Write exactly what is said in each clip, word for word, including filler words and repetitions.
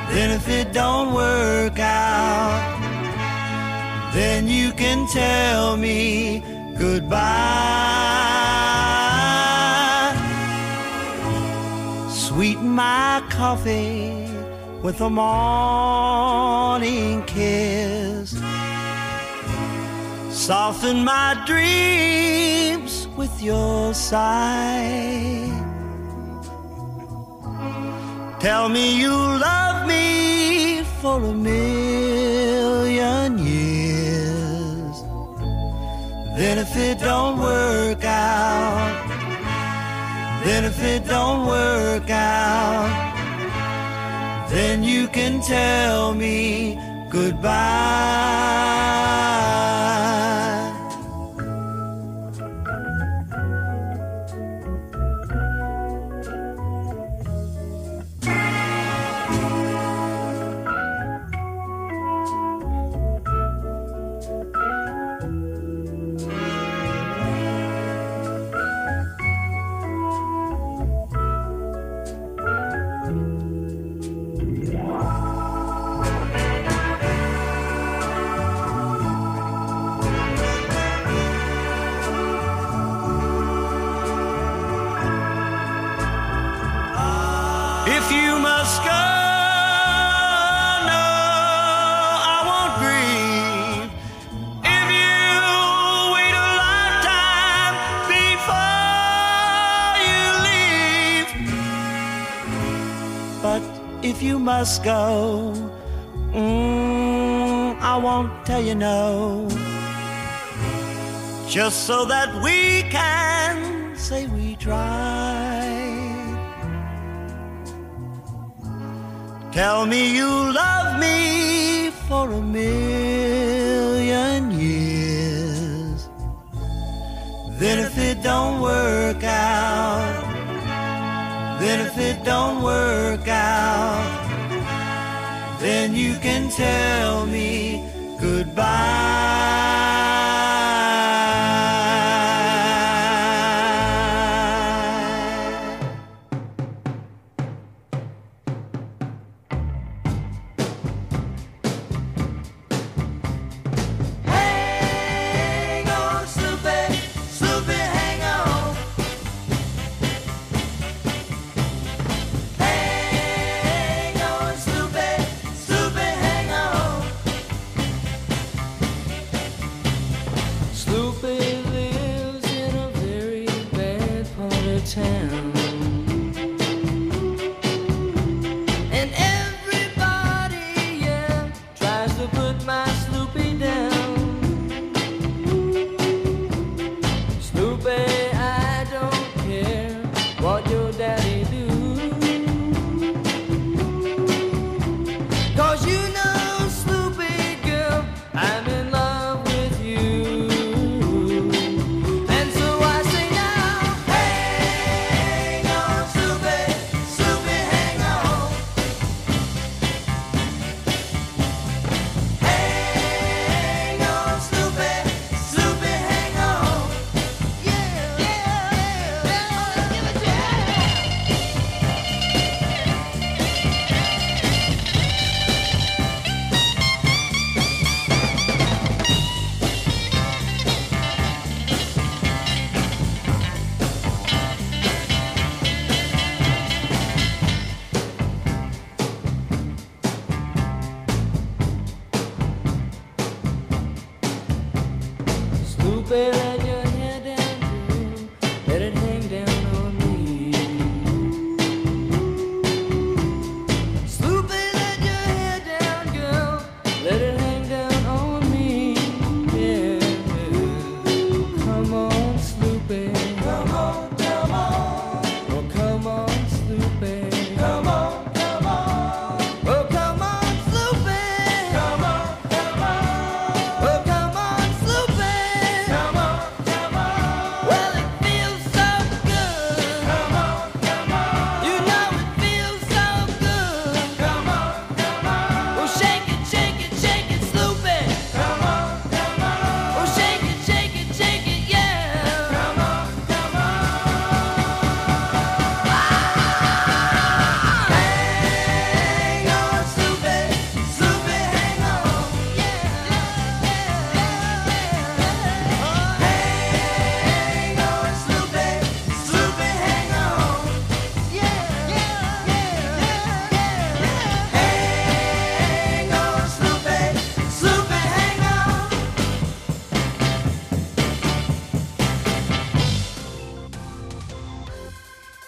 Then if it don't work out, then you can tell me goodbye. Sweeten my coffee with a morning kiss. Soften my dreams with your sigh. Tell me you love me for a million years. Then if it don't work out, then if it don't work out, then you can tell me goodbye. If you must go, no, I won't grieve. If you wait a lifetime before you leave. But if you must go, mm, I won't tell you no. Just so that we can say we tried. Tell me you love me for a million years. Then if it don't work out, then if it don't work out, then you can tell me goodbye.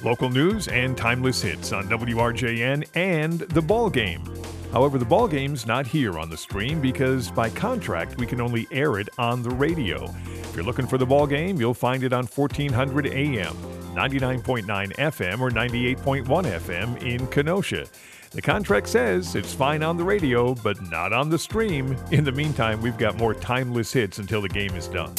local news and timeless hits on W R J N and The Ball Game. However, The Ball Game's not here on the stream because by contract we can only air it on the radio. If you're looking for The Ball Game, you'll find it on fourteen hundred A M, ninety-nine point nine F M, or ninety-eight point one F M in Kenosha. The contract says it's fine on the radio, but not on the stream. In the meantime, we've got more timeless hits until the game is done.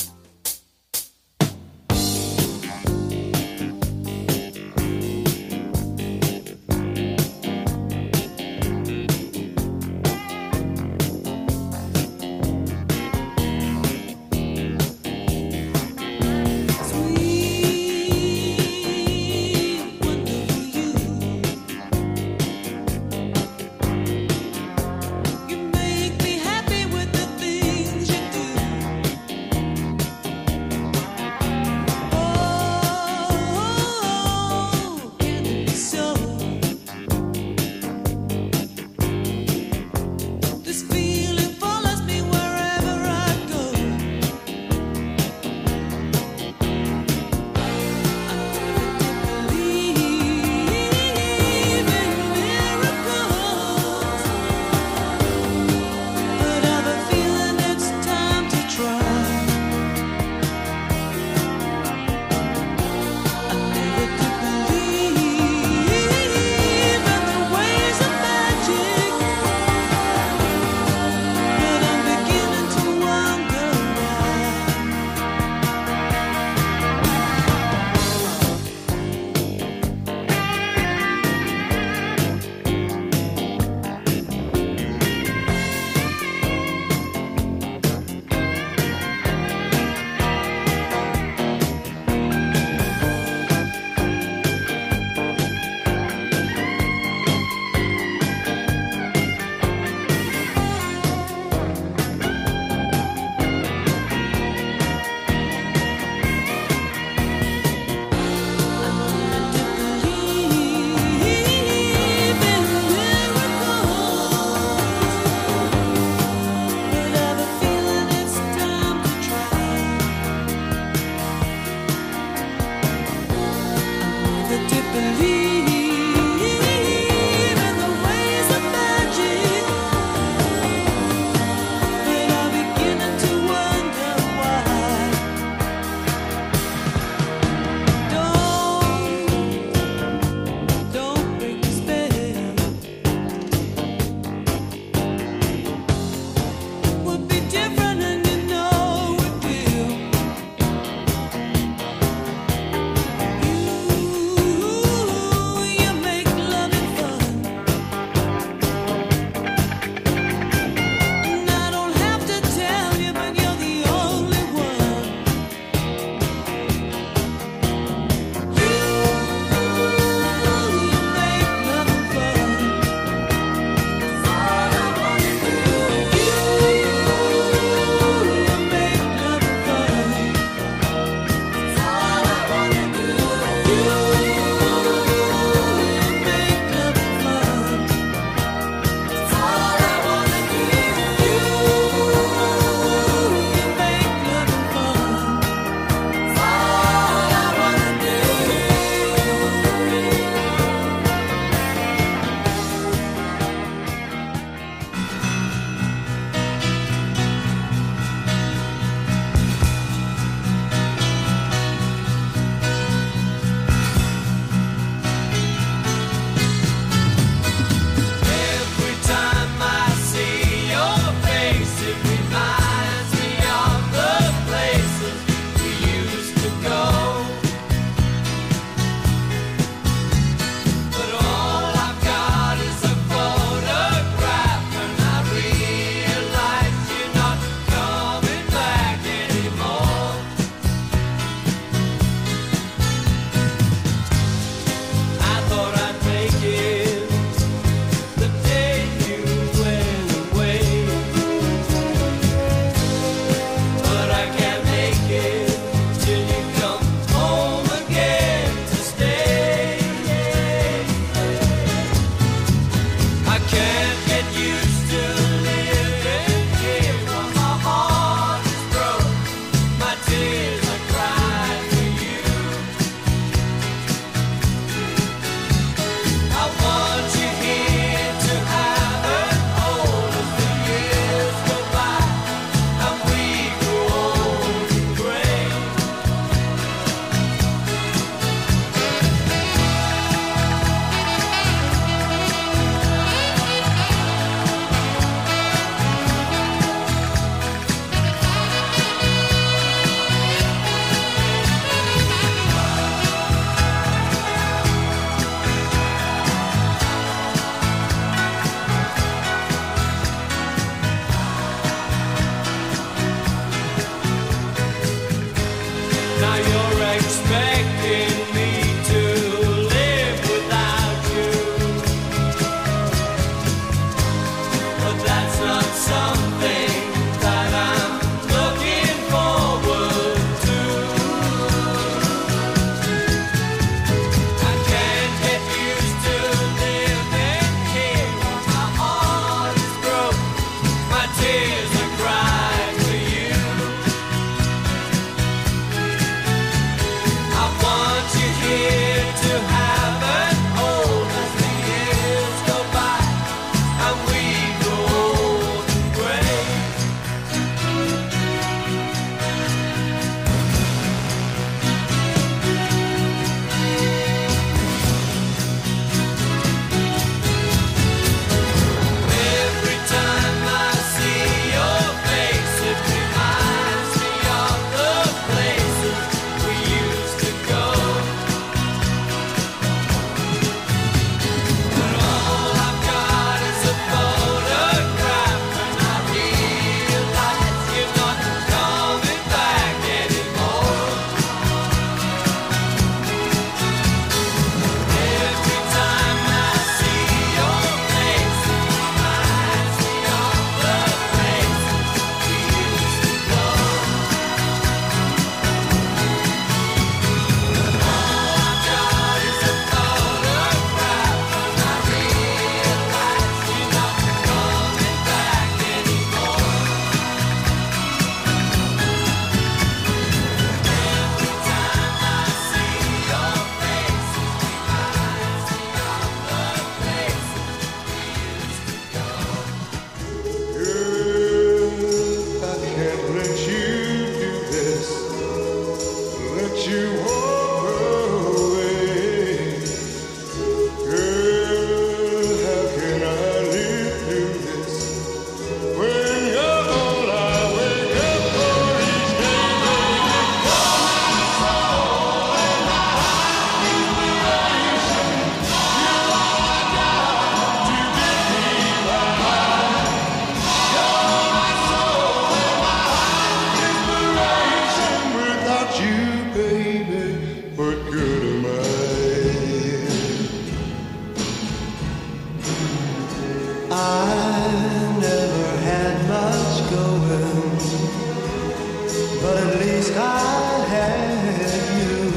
I never had much going, but at least I had you.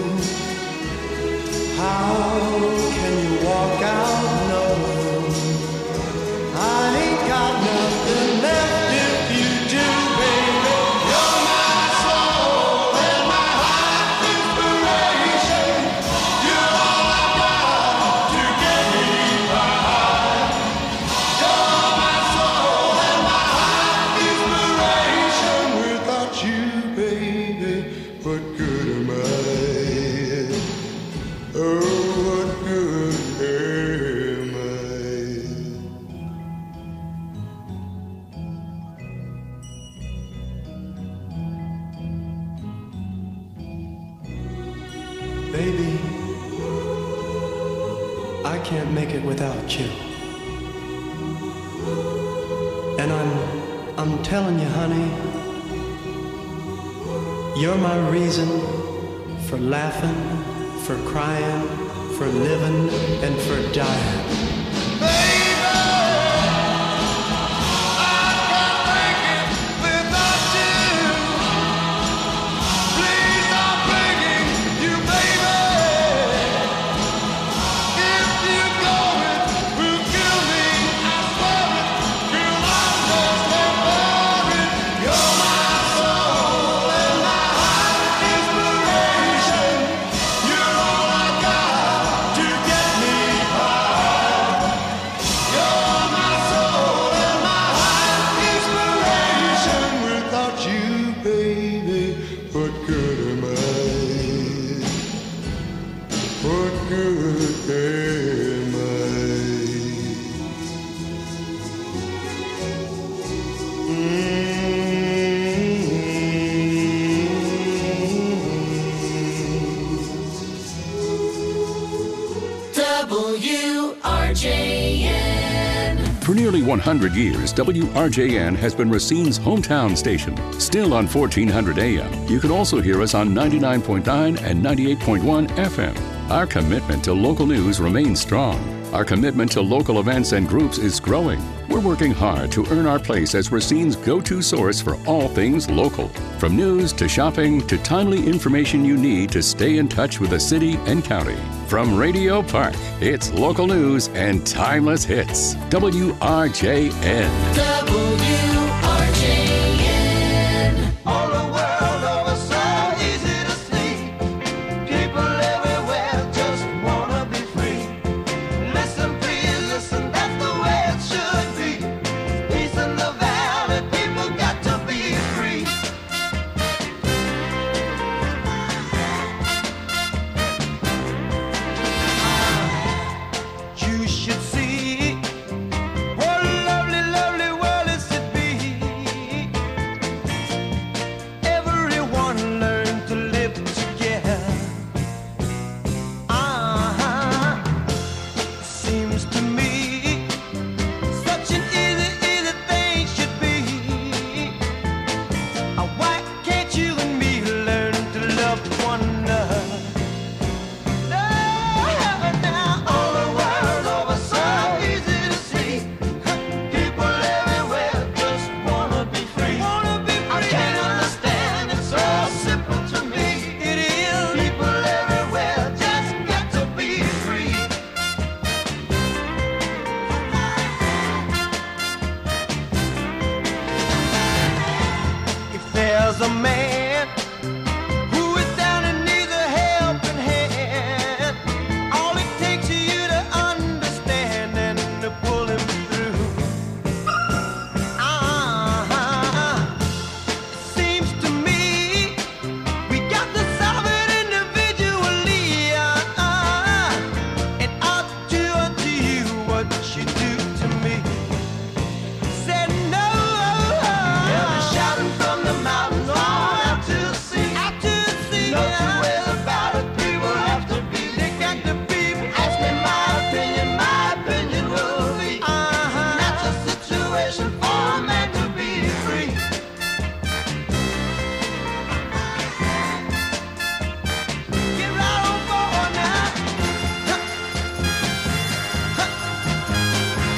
How can you walk out knowing I ain't got nothing left if you do, baby? You're my soul and my heart inspiration. You're all I got to get me by. You're my soul and my heart inspiration. Without you, baby, what good am I? Oh, what good am I? Baby, I can't make it without you. And I'm, I'm telling you, honey, you're my reason for laughing, for crying, for living, and for dying. W R J N. For nearly one hundred years, W R J N has been Racine's hometown station. Still on fourteen hundred A M. You can also hear us on ninety-nine point nine and ninety-eight point one F M. Our commitment to local news remains strong. Our commitment to local events and groups is growing. We're working hard to earn our place as Racine's go-to source for all things local. From news to shopping to timely information you need to stay in touch with the city and county. From Radio Park, it's local news and timeless hits. W R J N. W R J N. All the world over so easy to see. People everywhere just wanna be free. Listen, please, listen, that's the way it should be. Peace in the valley, people got to be free. You should see what a lovely, lovely world is to be. Everyone learn to live together. Uh-huh. Seems to me such an easy, easy thing should be. Uh, Why can't you and me learn to love one another? Now, all the world over so easy to see. People everywhere just wanna be free. I can't understand, it's so simple to me. It is. People everywhere just got to be free. If there's a man who is down and needs a helping hand, all it takes is you to understand and to pull him through. Uh-huh. Seems to me we got to solve it individually. Uh-uh. And I'll do unto you what you do to me. Said no. Yeah, they're shouting from the mountains all out to the sea. Out to the sea. No two ways about it. People have to be. They got to be. Ask me my opinion. My opinion will be. Uh-huh. That's a situation for a man to be free. Get right on forward now.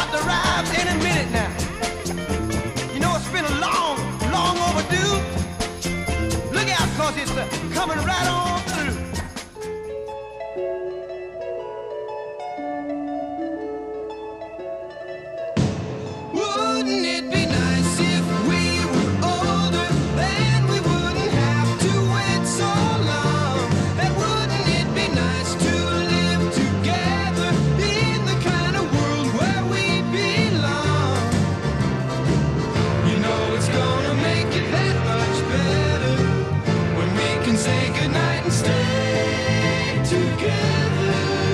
about to arrive any minute now. You know it's been a long, long overdue. Look out, cause it's uh, coming right on through. Wouldn't it be nice if we were older, then we wouldn't have to wait so long? And wouldn't it be nice to live together in the kind of world where we belong? You know it's gonna make it that much better when we can say goodnight and stay together.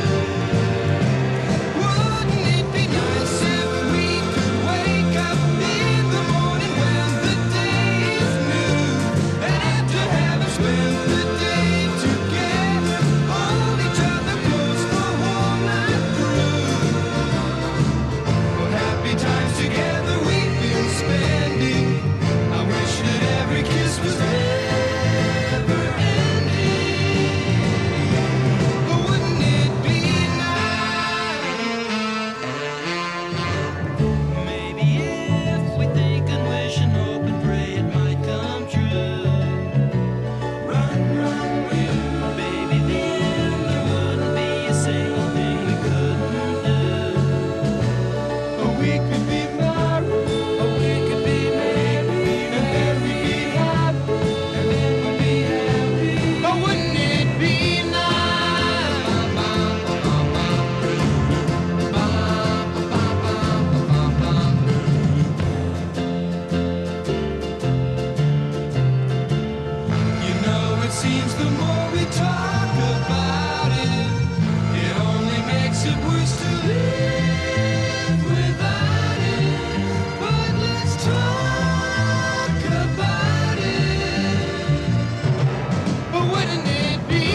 Wouldn't it be nice if we could wake up in the morning when the day is new, and after having spent the day together, hold each other close the whole night through? What happy times together we've been spending. I wish that every kiss was never ending. But wouldn't it be nice? Maybe if we think and wish and hope and pray it might come true. Run, run, you, baby, then there wouldn't be a single thing we couldn't do. Or we could be married, or we could be married, and then we'd be happy, and then we'd be happy. But wouldn't it be You know, it seems the more we talk about it, it only makes it worse to live without it. But let's talk about it. But wouldn't it be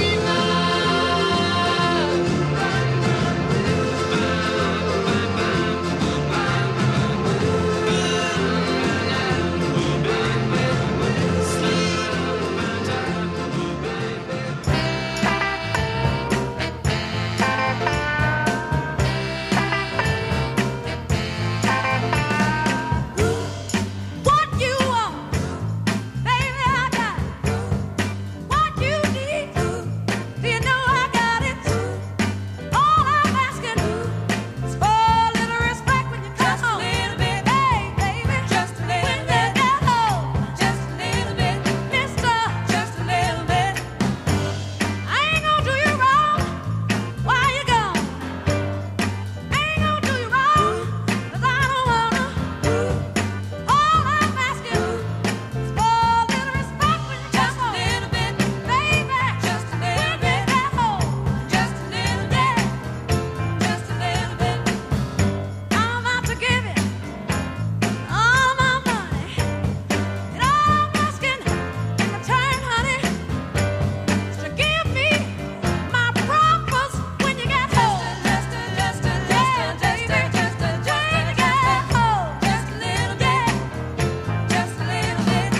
What you want, baby, I got it. What you need, do you know I got it? All I'm asking is for a little respect when you come home. Just a little bit, hey, baby, just a little bit. When you get home, just a little bit, mister, just a little bit. I ain't gonna do you wrong while you're gone. I ain't gonna do you wrong, 'cause I don't wanna. All I'm asking is for a little respect when you come home. Just a little bit, baby, just a little bit. When you get home, just a little bit, just a little bit. I'm out to give you all my money, and all I'm asking in return, honey, is to give me my promise when you get home. Just a, just a, just a, just a, just a, just a, when you get home, just a little bit, just a little bit.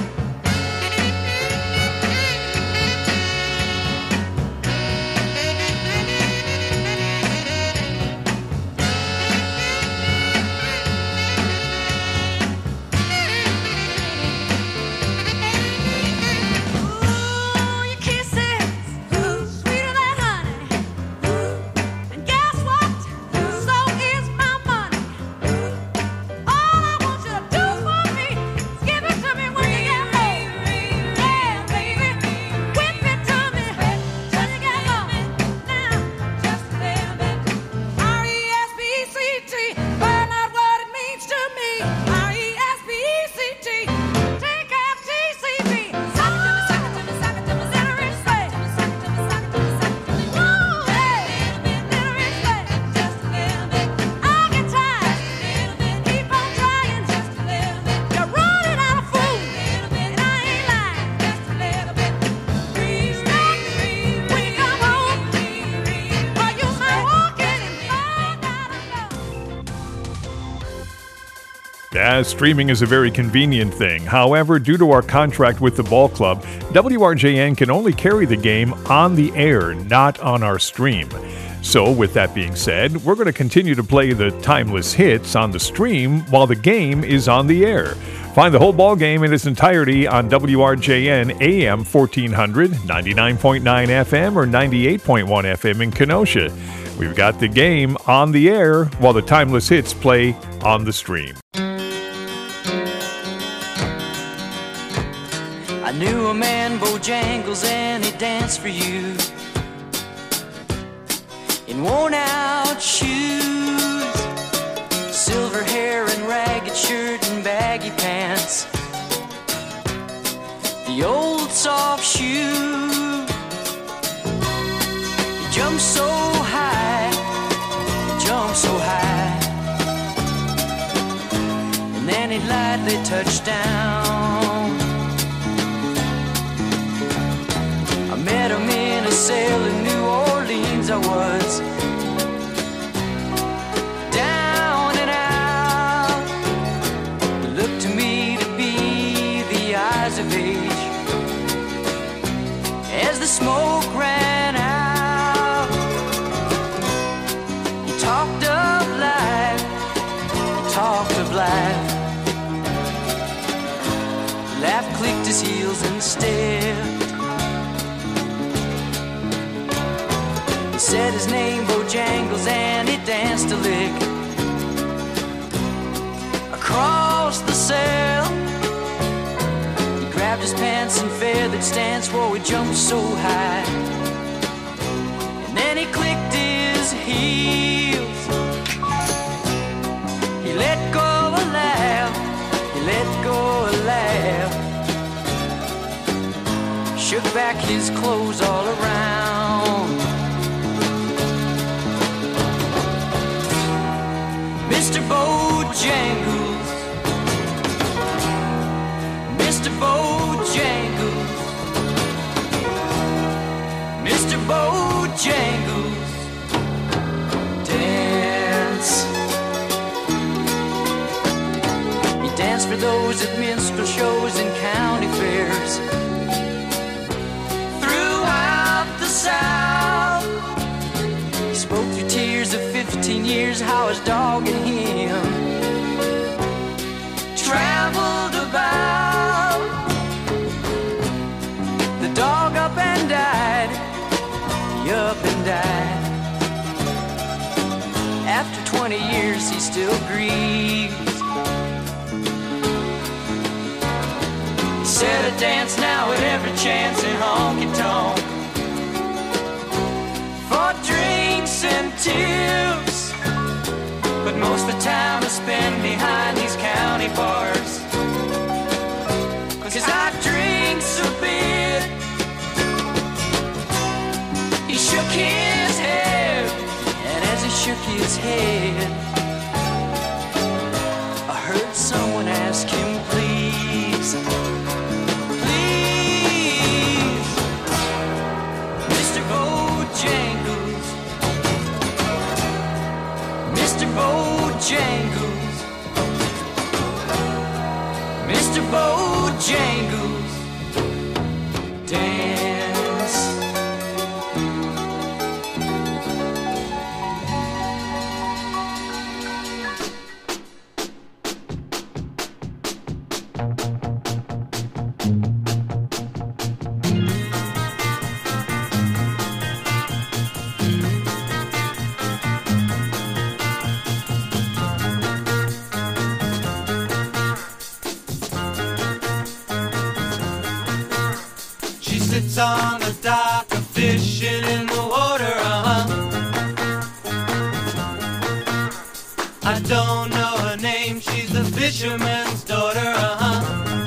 Ooh, your kisses, sweeter than honey. And guess what? So is my money. All I want you to do for me is give it to me when you get home. Yeah, baby, whip it to me when you get home. Now, just a little bit. R E S P E C T, find out what it means to me. R E S P E C T, take F T C B. Sock it to me, sock it to me, sock it to me, little respect. Sock it to me, sock it to me, sock it to me. Woo, hey, little respect, just a little bit. I get tired, keep on trying, just a little bit. You're running out of food, and I ain't lying, just a little bit. Respect when you come home, or you might walk in and find out alone. Yeah, streaming is a very convenient thing. However, due to our contract with the ball club, W R J N can only carry the game on the air, not on our stream. So, with that being said, we're going to continue to play the timeless hits on the stream while the game is on the air. Find the whole ball game in its entirety on W R J N A M fourteen hundred, ninety-nine point nine F M, or ninety-eight point one F M in Kenosha. We've got the game on the air while the timeless hits play on the stream. I knew a man, Bojangles, and he danced for you in worn-out shoes, silver hair and ragged shirt and baggy pants, the old soft shoe. He jumped so high, he jumped so high, and then he lightly touched down. I met him in a cell in New Orleans. I was down and out. It looked to me to be the eyes of age as the smoke ran out. He talked of life, he talked of life. He laughed, clicked his heels and stepped. Said his name, Bojangles, and he danced a lick across the cell. He grabbed his pants and feathered stance, whoa, he jumped so high. And then he clicked his heels. He let go a laugh, he let go a laugh. Shook back his clothes all around. Mister Bojangles, Mister Bojangles, Mister Bojangles, dance. He danced for those at minstrel shows and county fairs throughout the South. He spoke through tears of fifteen years, how his dog and him traveled about. The dog up and died, he up and died. After twenty years he still grieves. He said I dance now at every chance in honky-tonk for drinks and tips, but most of the time I spend behind these county bars, 'cause I drinks a bit. He shook his head, and as he shook his head, I heard someone ask him, please, please, Mister Bojangles, Mister Bojangles, Mister Bojangles, dance. Sits on the dock, a fishing in the water, uh-huh. I don't know her name, she's a fisherman's daughter, uh-huh.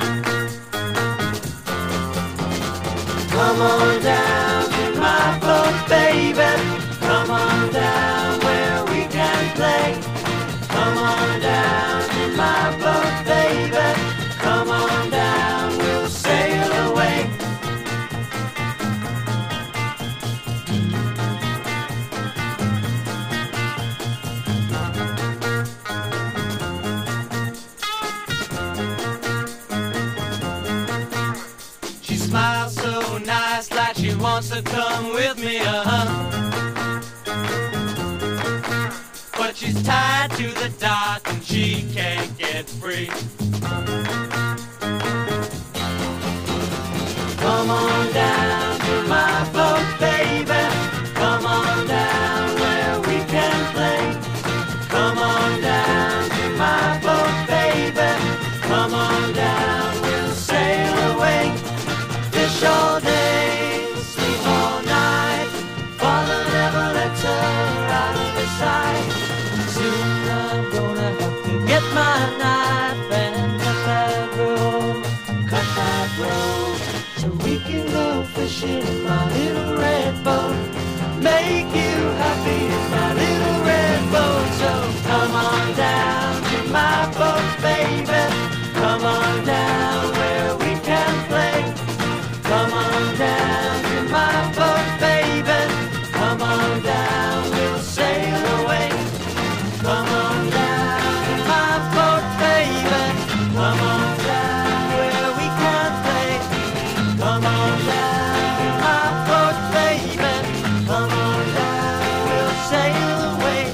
Come on down to my boat, baby. Come on down where we can play. Come on down to my boat, baby. Come on down, we'll sail away. Smiles so nice, like she wants to come with me, uh-huh. but she's tied to the dock and she can't get free. Come on down to my boat, baby. Come on down where we can play. Come on down to my boat, baby. Come on down, we'll sail away. Fish all day, sleep all night. Father never lets her out of his sight. Soon I'm gonna have to get my knife and cut that rope, cut that rope, so we can go fishing in my little red boat. Make you happy in my little red boat. So come on down to my boat, baby. Come on down where we can play. Come on down to my boat, baby. Come on down, we'll sail away. Come on down to my boat, baby. Come on down where we can play. Come on down to my boat, baby. Come on down, we'll sail away.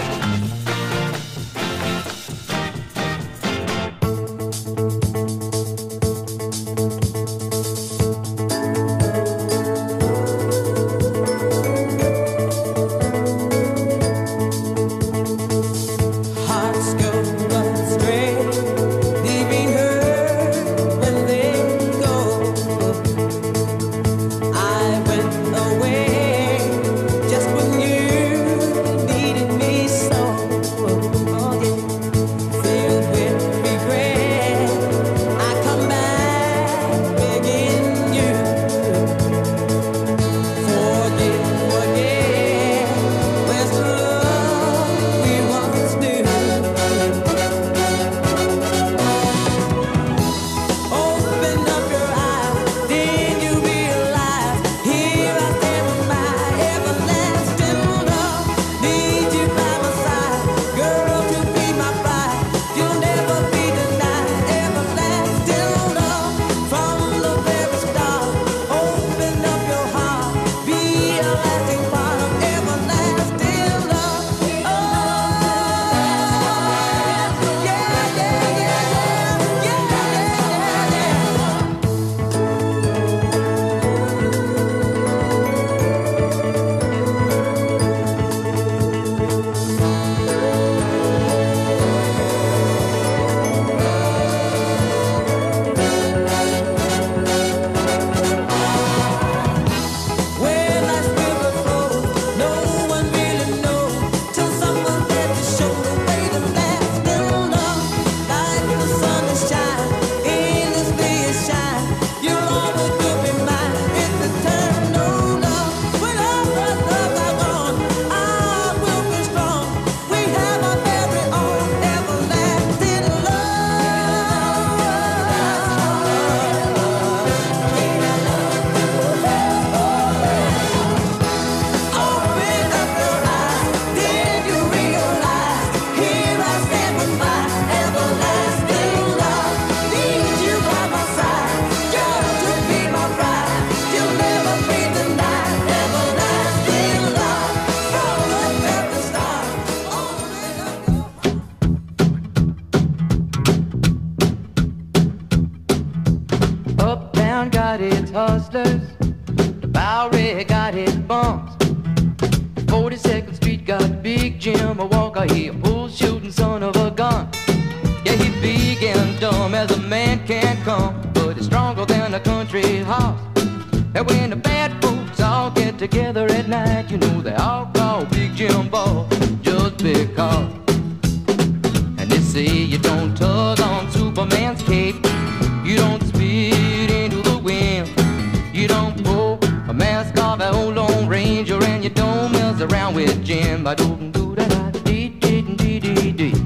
Hearts go astray, leaving her when they go. I went away just when you needed me so. Oh yeah, filled with regret, I come back begging you. Forgive, forget, where's the love we once knew? Open up your eyes, then you realize here I stand with my everlasting love. Need you by my side, girl, to be my bride. You'll never be denied everlasting love from the very start. Open up your heart, be a lasting part of everlasting love. Oh, yeah, yeah, yeah, yeah, yeah, yeah, yeah. Where life's river flows, no one really knows till someone's there to show the way to lasting love. Like the sun that shines, endlessly it shines. You'll always will be mine. It's eternal love. When all the love are gone, I will be strong. We have our very own everlasting Open up your eyes, then you realize here I stand with my everlasting love. Need you by my side, girl, to be my bride. You'll never be denied everlasting love from the very start. Up, down, got its hustlers. The Bowery got its bumps. forty-second Street got Big Jim, a walker, he a bull shooting son of a gun. Yeah, he big and dumb as a man can come, but he's stronger than a country horse. And when the bad folks all get together at night, you know they all call Big Jim Ball just because. And they say you don't tug on Superman's cape, you don't spit into the wind, you don't pull a mask off an old Lone Ranger, and you don't mess around with Jim. I don't do that. Dee dee dee dee dee.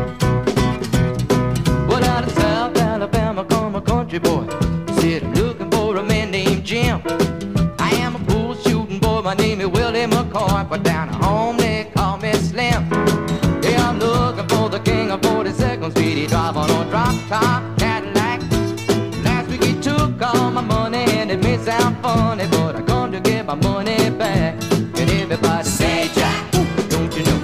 Well, out of South Alabama come a country boy. He said I'm looking for a man named Jim. I am a bull shooting boy. My name is Willie McCoy, but down at home they call me Slim. Yeah, I'm looking for the king of forty-second Street. He drive on a drop top Cadillac. Last week he took all my money, and it may sound funny, but I come to get my money back. And everybody say, Jack, don't you know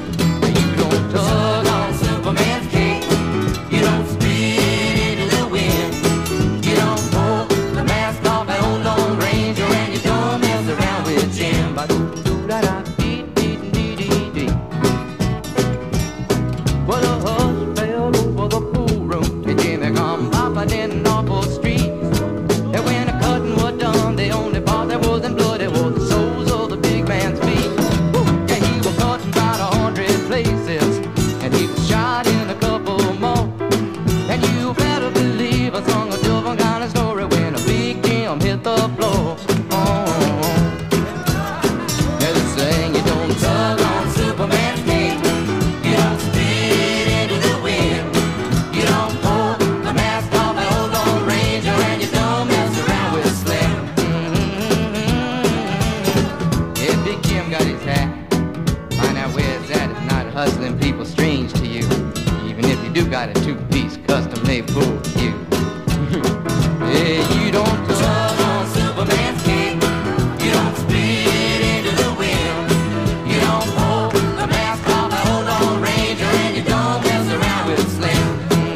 people strange to you, even if you do got a two-piece custom-made bull cue. Yeah, you don't tug on Superman's cape, you don't spit into the wind, you don't pull the mask off the old Lone Ranger, and you don't mess around with Slim.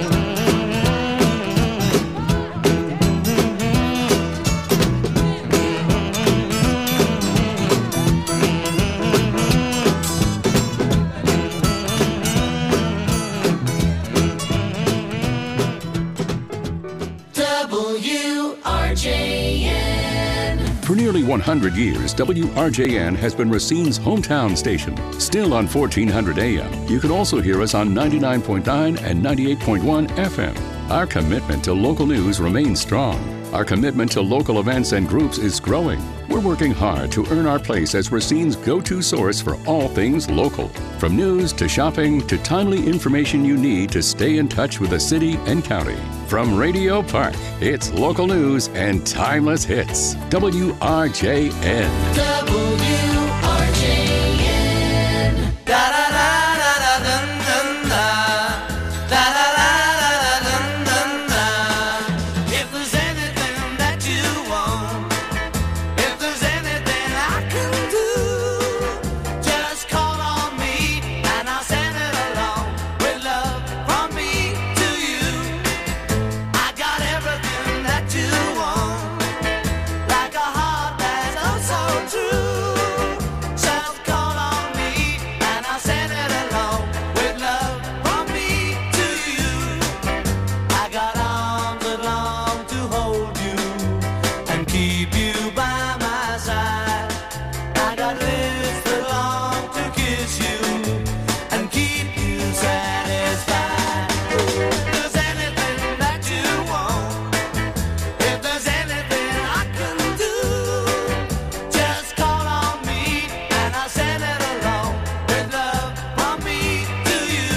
W R J N. For nearly one hundred years, W R J N has been Racine's hometown station. Still on fourteen hundred A M, you can also hear us on ninety-nine point nine and ninety-eight point one F M. Our commitment to local news remains strong. Our commitment to local events and groups is growing. We're working hard to earn our place as Racine's go-to source for all things local. From news to shopping to timely information you need to stay in touch with the city and county. From Radio Park, it's local news and timeless hits. W R J N. W R J N. Da da da da da dun dun da. Da da da da da dun dun da. If there's anything that you want, if there's anything I can do, just call on me and I'll send it along with love from me to you. I got everything that you want, like a heart that's oh so true. Just call on me and I'll send it along with love from me to you. I got arms that long to hold you and keep you by my side. I got lips that long to kiss you and keep you satisfied. If there's anything that you want, if there's anything I can do, just call on me and I'll send it along with love from me to you.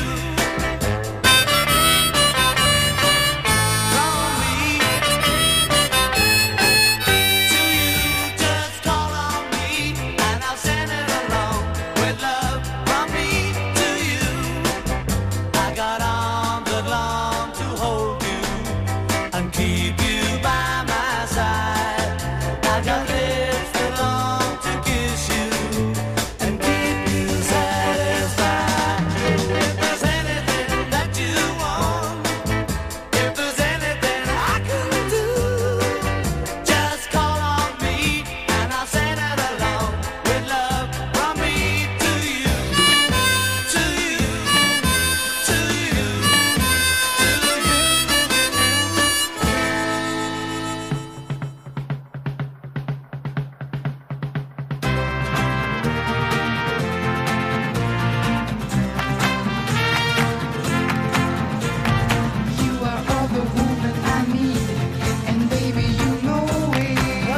From me to you, just call on me and I'll send it along with love from me to you. I got arms that long to hold you and keep you by my side. I got lips that long to kiss you and keep you satisfied. If there's anything that you want, if there's anything I can do, just call on me and I'll send it along with love from me to you, to you, to you, to you. You are all the woman I need, and baby, you know it.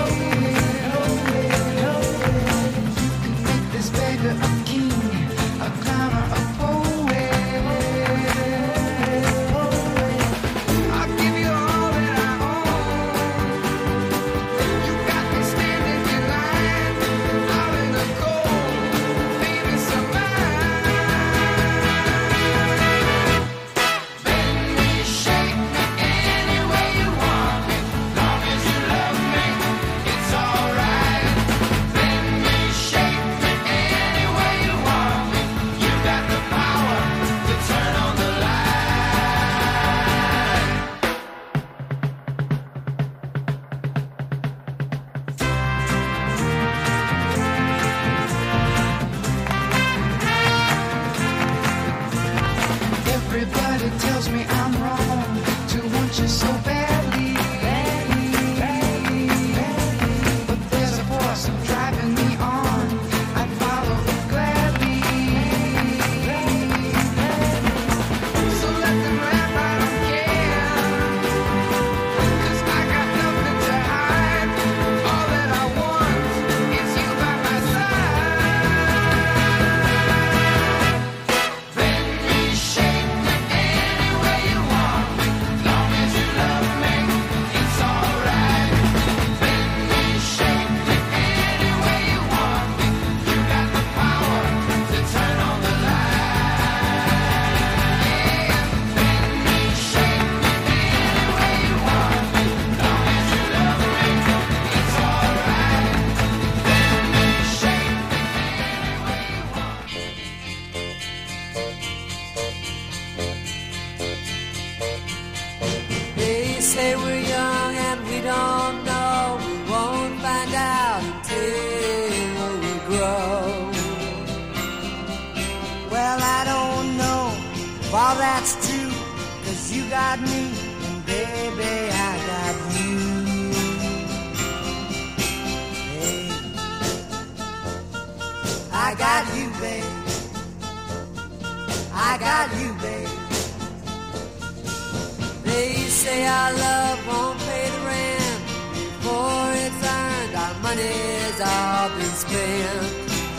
You can make this beggar a king, a clowner a poet. I'll give you all that I own. You got me standing in line, out in the cold, baby, Bend me, shake me any way you want me. Long as you love me, it's alright. Bend me, shake me any way you want me. You got the power to turn on the light. Everybody tells me I'm wrong to want you so badly. But there's a force driving me on. I'd follow it gladly. So let them laugh, I don't care. 'Cause I got nothing to hide. All that I want is you by my side. Bend me, shake me any way you say we're young and we don't know. We won't find out until we grow. Well, I don't know if all that's true, 'cause you got me, and baby, I got you. Hey, I got you, babe. I got you, babe. They say our love won't pay the rent before it's earned. Our money's all been spent.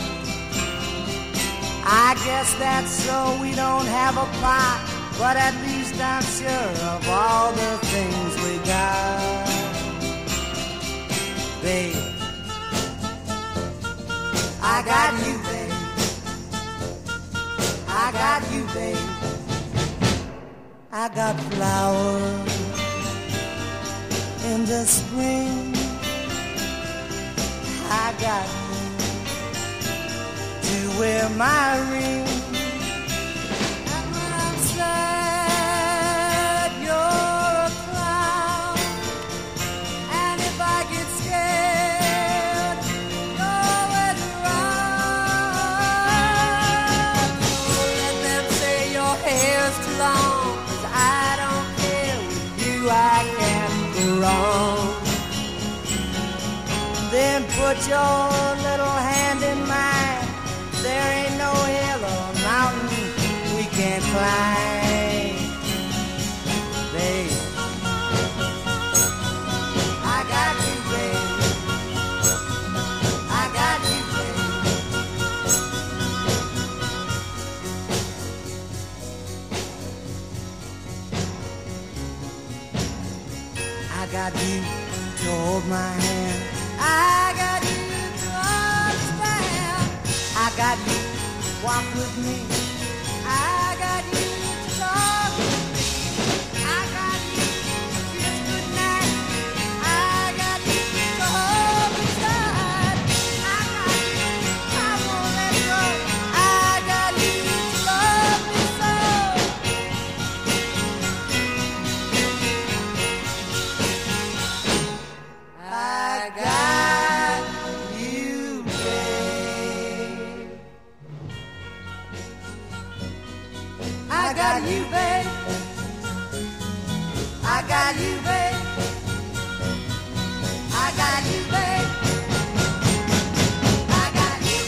I guess that's so we don't have a pot, but at least I'm sure of all the things we got. Babe, I got you, babe. I got you, babe. I got flowers in the spring. I got you to wear my ring. And when I'm sad, you're a clown. And if I get scared, you're always around. So let them say your hair's too long, 'cause I don't care. With you I can't go wrong. Then put your little hand in mine. There ain't no hill or mountain we can't climb. Babe, I got you, babe. I got you, babe. I got you to hold my hand. I got you to understand. I got you to walk with me. I got you to talk with me. I got you to kiss goodnight. I got you to hold me tight. I got you, I won't let go. I got you to love me so. I got you, babe. I got you, babe. I got you, babe. I got you, babe. I got you,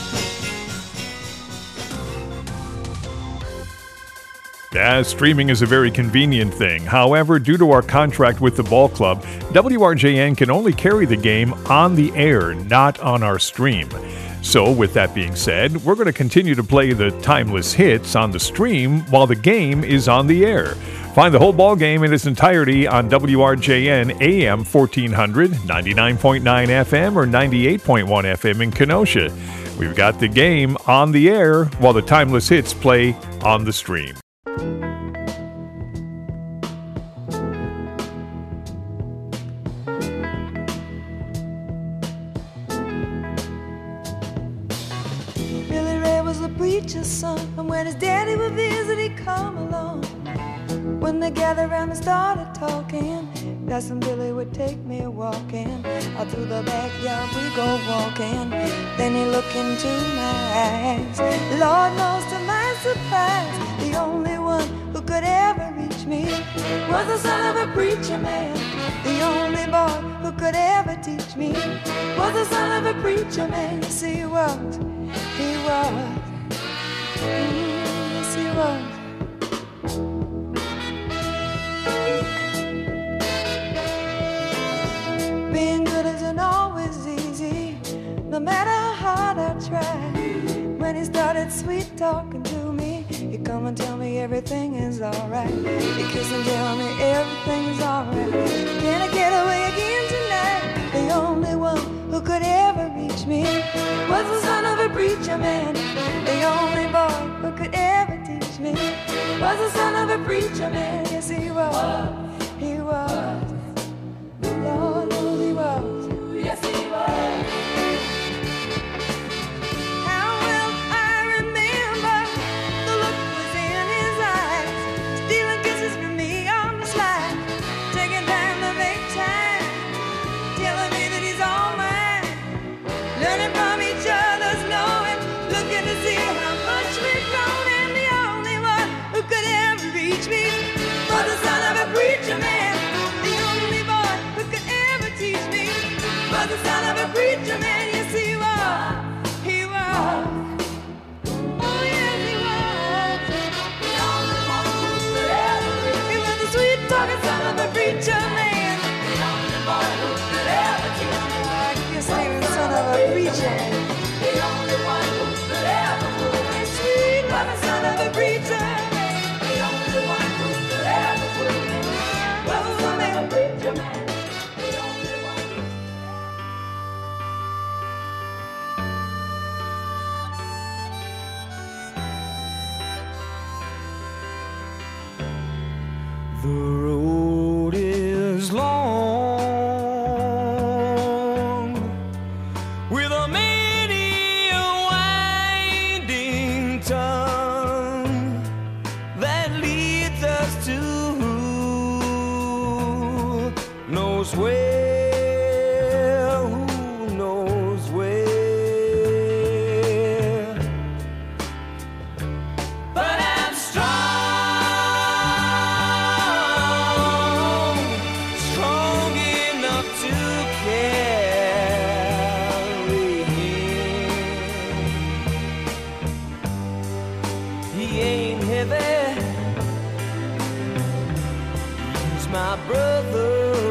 babe. Yeah, streaming is a very convenient thing. However, due to our contract with the ball club, W R J N can only carry the game on the air, not on our stream. So, with that being said, we're going to continue to play the timeless hits on the stream while the game is on the air. Find the whole ball game in its entirety on W R J N A M fourteen hundred, ninety-nine point nine F M, or ninety-eight point one F M in Kenosha. We've got the game on the air while the timeless hits play on the stream. Billy Ray was a preacher's son, and when his daddy would visit, he'd come along. When they gathered around and started talking, Cousin Billy would take me walking. Out through the backyard we go walking. Then he looked into my eyes. Lord knows to my surprise, the only one who could ever reach me was the son of a preacher man. The only boy who could ever teach me was the son of a preacher man. Yes, he was. He was. Mm, yes, he was. Being good isn't always easy, no matter how hard I try. When he started sweet talking to me, he'd come and tell me everything is alright. He'd kiss and tell me everything is alright. Can I get away again tonight? The only one who could ever reach me was the son of a preacher man. The only boy who could ever teach me was the son of a preacher man. Yes, he was. He was. Lord knows he was. Yes, he was. How well I remember the look was in his eyes, stealing kisses from me on the slide, taking The road is long with a many a winding tongue that leads us to who knows where, who knows where. But I'm strong, strong enough to carry him. He ain't heavy, he's my brother.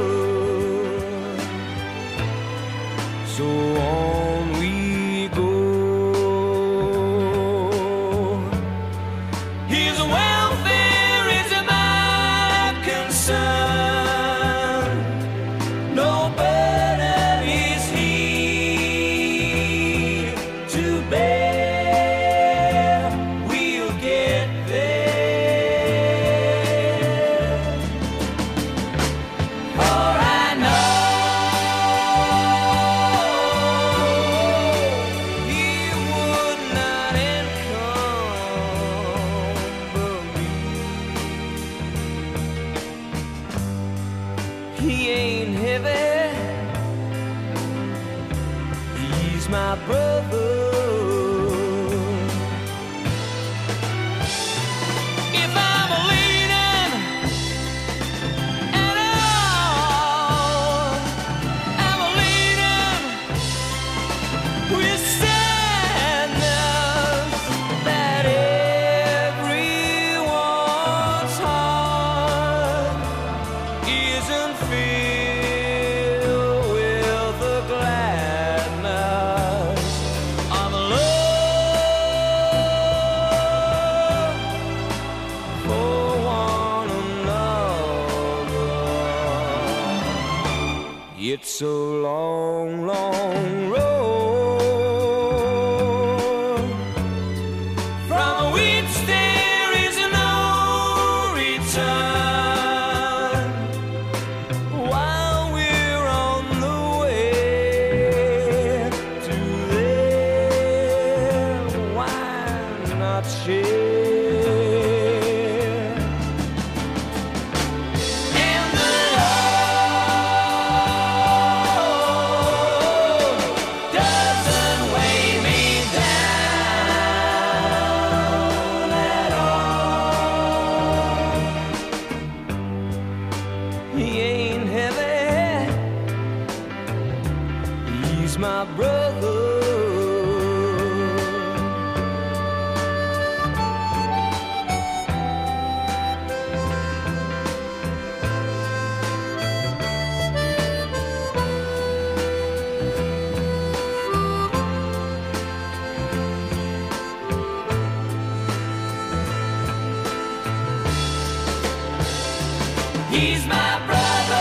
So on we go. His welfare is my concern. No burden is he to bear. We'll get there. For I know he would not encumber me. He ain't heavy, he's my brother. If I'm leaning at all, I'm leaning with sadness that everyone's heart isn't filled with the gladness of love for one another. It's a long, long road from which there is no return. While we're on the way to there, why not share? And the road doesn't weigh me down at all. He ain't heavy, he's my brother. He's my brother.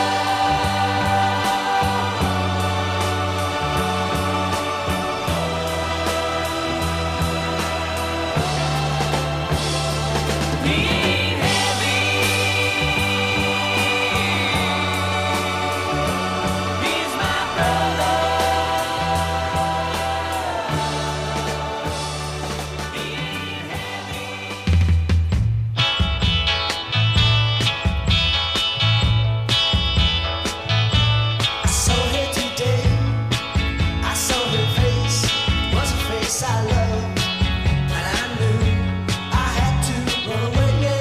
He ain't heavy. He's my brother. He ain't heavy. I saw her today. I saw her face. It was a face I loved, and I knew I had to run away.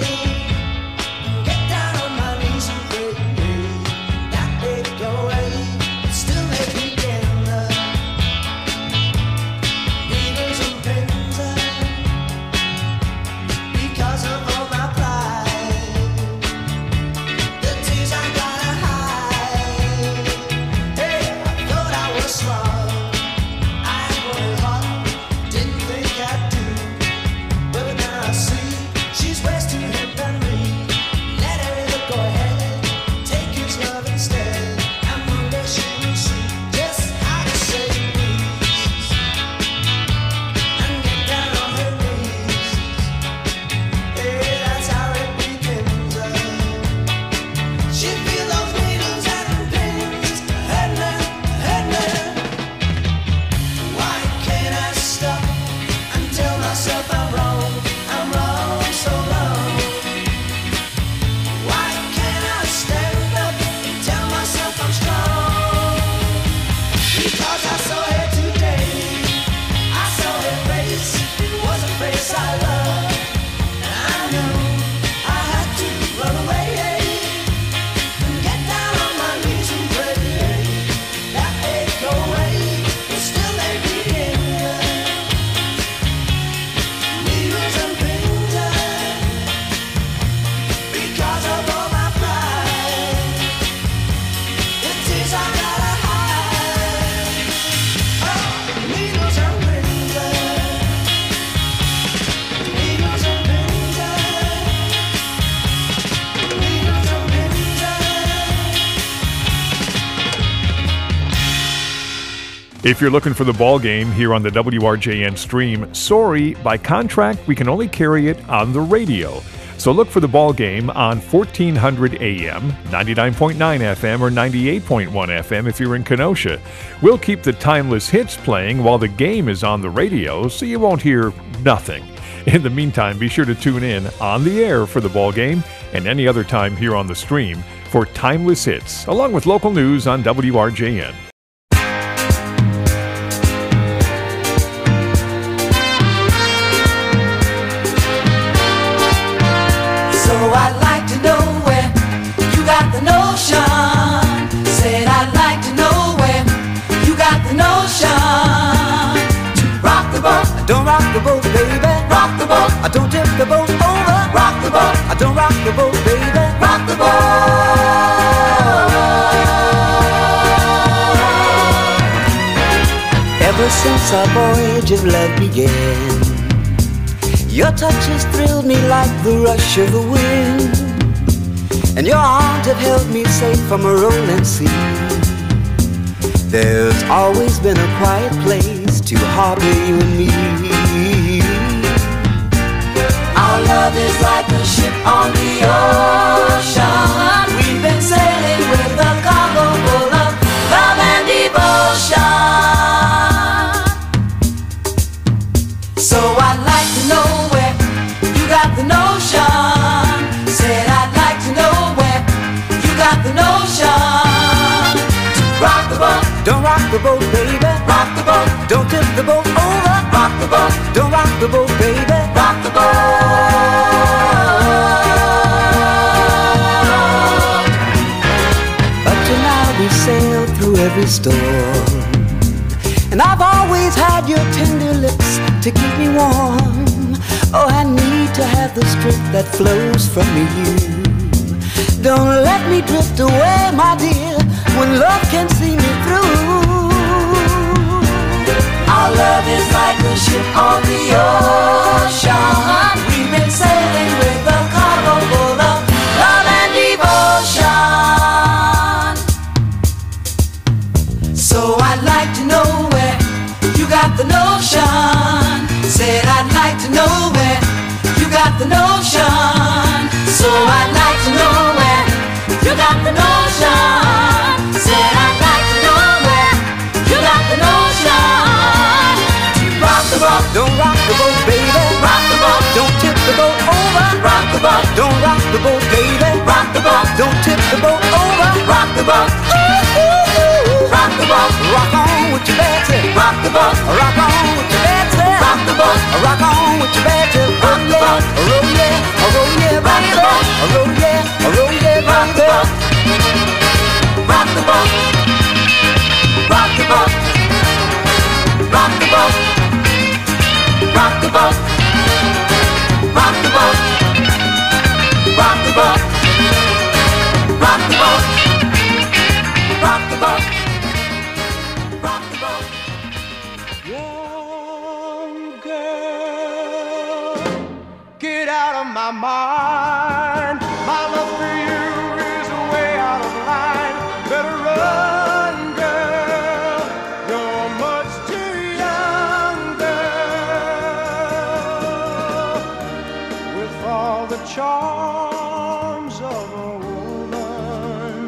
If you're looking for the ball game here on the W R J N stream, sorry, by contract, we can only carry it on the radio. So look for the ball game on fourteen hundred A M, ninety-nine point nine F M, or ninety-eight point one F M if you're in Kenosha. We'll keep the timeless hits playing while the game is on the radio, so you won't hear nothing. In the meantime, be sure to tune in on the air for the ball game and any other time here on the stream for timeless hits, along with local news on W R J N. So I'd like to know where you got the notion. Said I'd like to know where you got the notion. To rock the boat, don't rock the boat, baby. Rock the boat, I don't tip the boat over. Rock the boat, I don't rock the boat, baby. Rock the boat. Ever since our voyage of love began, your touch has thrilled me like the rush of the wind, and your arms have held me safe from a rolling sea. There's always been a quiet place to harbor you and me. Our love is like a ship on the ocean. We've been sailing with a cargo full of love and devotion. So I'd like to know where you got the notion. Said I'd like to know where you got the notion. To rock the boat, don't rock the boat, baby. Rock the boat, don't tip the boat over. Rock the boat, don't rock the boat, baby. Rock the boat. Up to now we sailed through every storm, and I've always had your tender lips to keep me warm. Oh, I need to have the strength that flows from you. Don't let me drift away, my dear, when love can see me through. Our love is like a ship on the ocean. We've been sailing with a cargo full of love and devotion. So I'd like to know where you got the notion. Said I'd like to know where you got the notion. So I'd like to know where you got the notion. Said I'd like to know where you got the notion. Rock the boat, don't rock the boat, baby. Rock the boat, don't tip the boat over. Rock the boat, don't rock the boat, baby. Rock the boat, don't tip the boat over. Rock the boat, ooh, ooh, ooh. Rock the boat, rock on with your Betsy. Rock the boat, rock on with your Betsy. Rock the boat, rock on with your Betsy. Rock the boat, roll yeah, roll yeah, baby. Roll yeah, roll yeah, rock the boat. Rock the boat, rock the boat, rock the boat, rock the boat, rock the boat, rock the boat, rock the boat, rock the boat, rock the boat. Young girl, get out of my mind. My love for you is way out of line. Better run, girl. You're much too young, girl. With all the charms of a woman,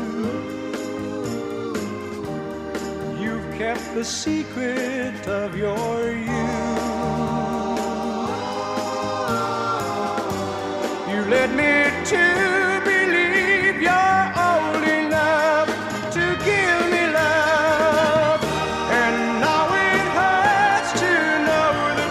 you've kept the secret of your youth. You led me to believe you're old enough to give me love, and now it hurts to know the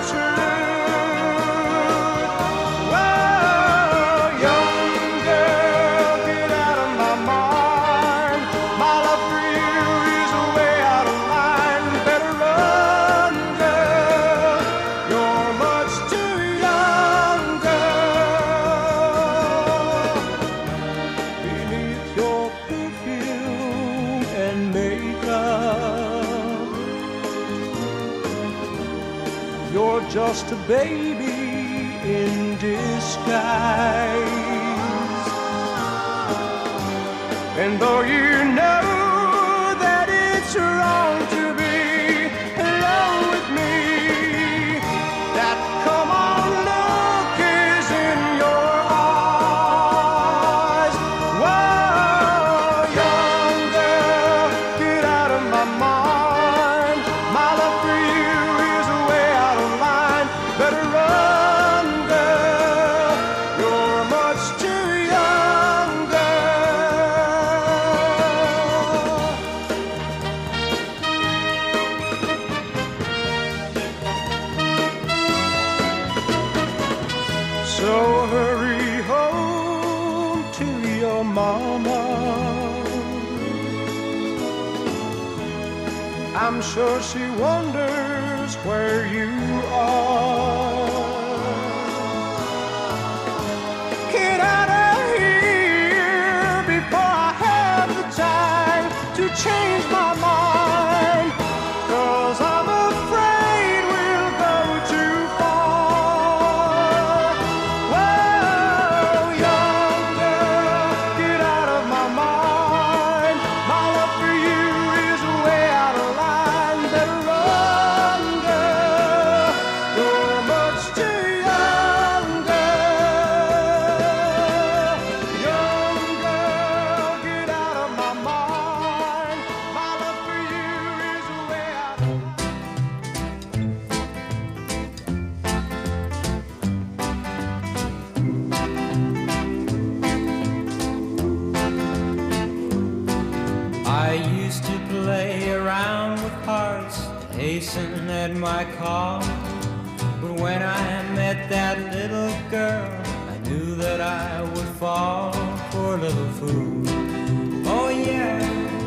truth. Oh, young girl, get out of my mind. My love for you is way out of line. Better run, girl. You're much too young, girl. Beneath your perfume and makeup, you're just a baby in disguise. And though you know that it's wrong to be mama. I'm sure she wonders where you are. Get out of here before I have the time to change my mind, 'cause I'm afraid we'll go too far. Well, young girl, get out of my mind. My love for you is way out of line. Better run, girl. You're much too young, girl. Young girl, get out of my mind. My love for you is way out of I used to play around with hearts, hasten at my call. But when I met that little girl, I knew that I would fall. Poor little fool. Oh yeah,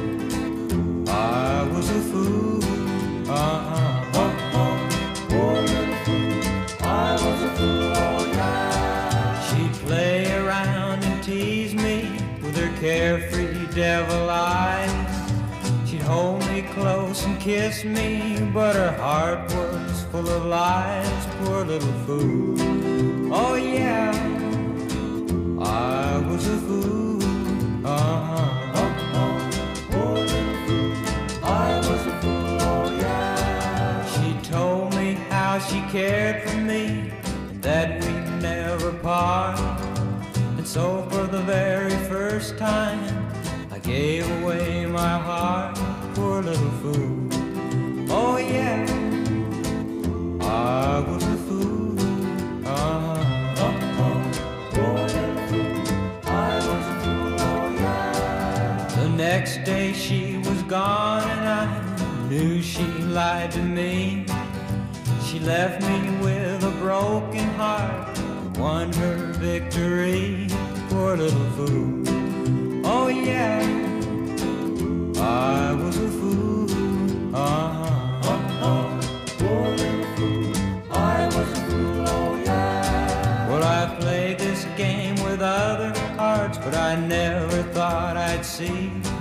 I was a fool. Uh-huh. Oh, oh. Poor little fool. I was a fool. Oh yeah. She'd play around and tease me with her carefree devil eyes. She'd hold me close and kiss me, but her heart was full of lies. Poor little fool. Oh yeah, I was a fool. Uh-huh. Oh, oh. Poor little fool. I was a fool. Oh yeah. She told me how she cared for me and that we'd never part. And so for the very first time I gave away my heart. Poor little fool. Oh yeah, I was a fool. Uh-huh. Oh, oh. Poor little fool. I was a fool. Oh yeah. The next day she was gone and I knew she lied to me. She left me with a broken heart, won her victory. Poor little fool. Oh yeah, I was a fool. Uh-huh. Oh, oh. Poor little fool. I was a fool. Oh yeah. Well, I played this game with other hearts, but I never thought I'd see